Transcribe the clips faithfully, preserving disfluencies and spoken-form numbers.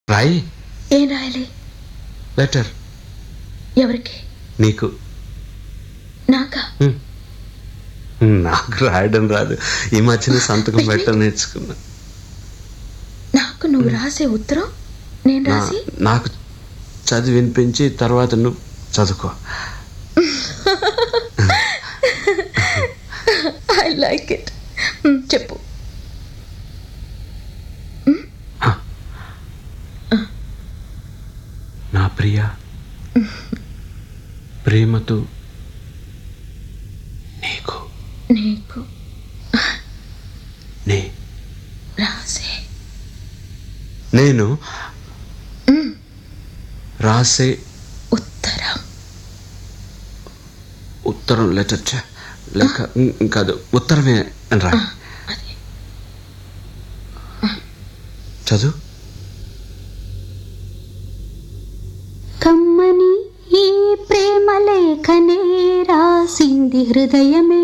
రాయి. ఏం రాయాలి? లెటర్. ఎవరికి? నీకు. నాకా? నాకు రాయడం రాదు. ఈ మధ్యన సంతకం పెట్టడం నేర్చుకున్నా. నాకు నువ్వు రాసే ఉత్తరం నేను రాసి నాకు చదివి వినిపించి తర్వాత నువ్వు చదువుకో. I like it. చెప్పు. నా ప్రియ, ప్రేమతో నీకు నీకు నే రాసే నేను రాసే ఉత్తరం. ఉత్తరం లెటర్ లేక కాదు, ఉత్తరమే అని రా. చదువు. కమ్మని ఈ ప్రేమ లేఖనే రాసింది హృదయమే.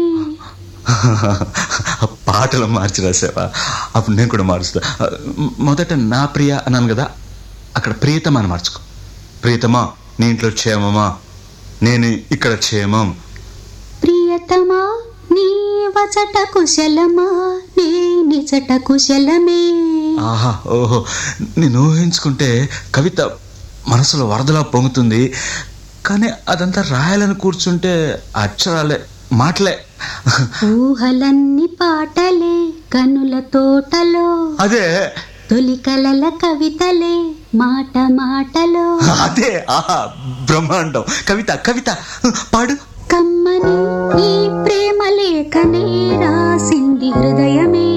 పాటలు మార్చి రాసావా? అప్పుడు నేను కూడా మారుస్తా. మొదట నా ప్రియ అన్నాను కదా, అక్కడ ప్రియతమా అని మార్చుకో. ప్రియతమా, నీ ఇంట్లో క్షేమమా? నేను ఇక్కడ క్షేమం. ప్రియతమా, నీ వచట కుశలమా? నీ నిజట కుశలమే. ఆహా, ఓహో, నేను ఊహించుకుంటే కవిత మనసులో వరదలా పొంగుతుంది. కానీ అదంతా రాయాలని కూర్చుంటే అక్షరాలే, మాటలే. ఊహలన్నీ పాటలే కనుల తోటలో. అదే తొలి కలల కవితలే మాట మాటలో. అదే ఆహా, బ్రహ్మాండం. కవిత కవిత పాడు. కమ్మని ఈ ప్రేమ లేఖనే రాసింది హృదయమే.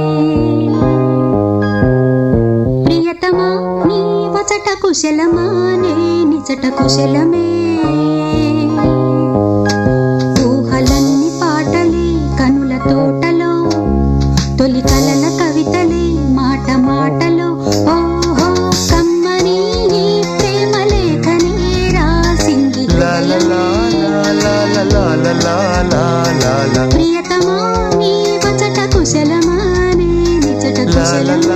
ప్రియతమా, నీ వచట కుశలమా? నే నిజట కుశలమే. ఊహలన్నీ పాటలే కనుల తోటలో. తొలి కలల కవితలే మాట మాటలో. ఓహో, కమ్మని ఈ ప్రేమ లేఖనే రాసింది హృదయమే. ప్రియతమా, నీ వచట కుశలమా? నే నిజట కుశలమా.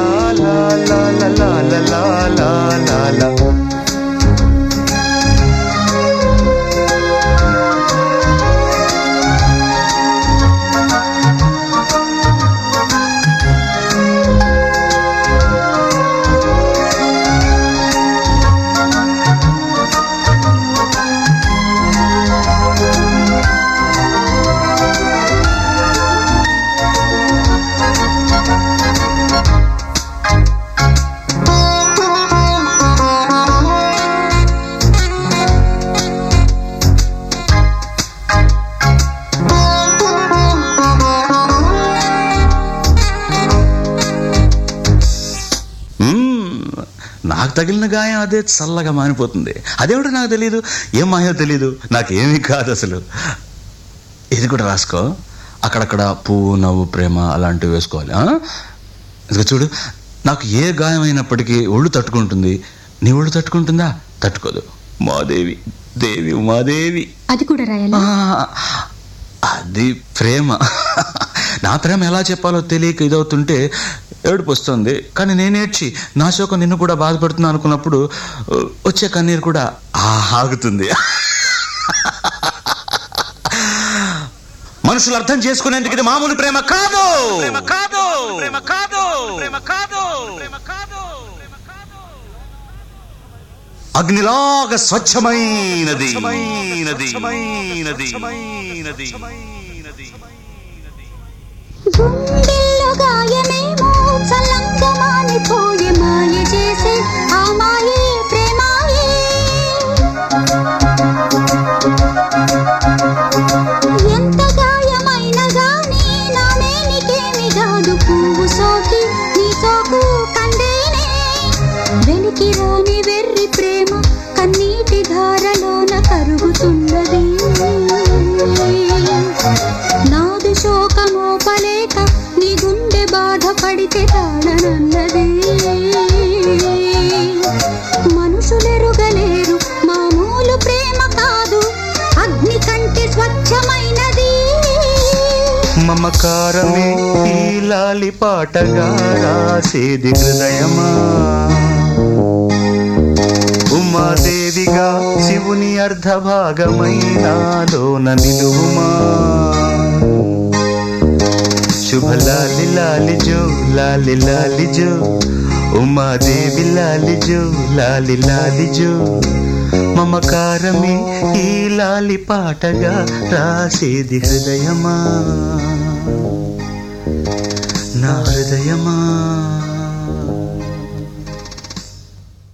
నాకు తగిలిన గాయం అదే చల్లగా మానిపోతుంది. అదేమిటో నాకు తెలియదు, ఏం మాయో తెలీదు, నాకేమీ కాదు అసలు. ఇది కూడా రాసుకో. అక్కడక్కడ పువ్వు, నవ్వు, ప్రేమ అలాంటివి వేసుకోవాలి. ఇదిగో చూడు, నాకు ఏ గాయం అయినప్పటికీ ఒళ్ళు తట్టుకుంటుంది. నీ ఒళ్ళు తట్టుకుంటుందా? తట్టుకోదు. మాదేవి, దేవి ఉమాదేవి. అది కూడా రాయాలా? అది ప్రేమ. నా ప్రేమ ఎలా చెప్పాలో తెలియక ఇదవుతుంటే ఏడుపు వస్తుంది. కానీ నేనేడ్చి నా శోకం నిన్ను కూడా బాధపడుతున్నా అనుకున్నప్పుడు వచ్చే కన్నీరు కూడా ఆగుతుంది. మనుషులు అర్థం చేసుకునేందుకు ఇది మామూలు ప్రేమ కాదు. అగ్నిలాగా స్వచ్ఛమైనది. గుండెల్లో గాయమేమో చల్లంగా మానిపోయే మాయ చేసే ఆ మాయే ప్రేమాయే. ఎంత గాయమైనా గానీ నానే నీకేమి కాదు. పువ్వు సోకి నీ సోకు కందేనే. వెలికి రాని వెర్రి ప్రేమ కన్నీటి ధారలోన కరుగుతున్నది. నాది శోకమోపలేక నీ గుండె బాధపడితే తాళనన్నది. మనుషులెరుగలేరు మామూలు ప్రేమ కాదు, అగ్ని కంటే స్వచ్ఛమైనది. మమకారమే ఈ లాలి పాటగా రాసేది హృదయమా. దేవుని అర్ధ భాగమైనాలోన నిలువుమా శుభ లాలి లాలి జో లాలి లాలి జో ఉమాదేవి లాలి జో లాలి లాలి జో మమకారమే ఈ లాలి పాటగా రాసేది హృదయమా నా హృదయమా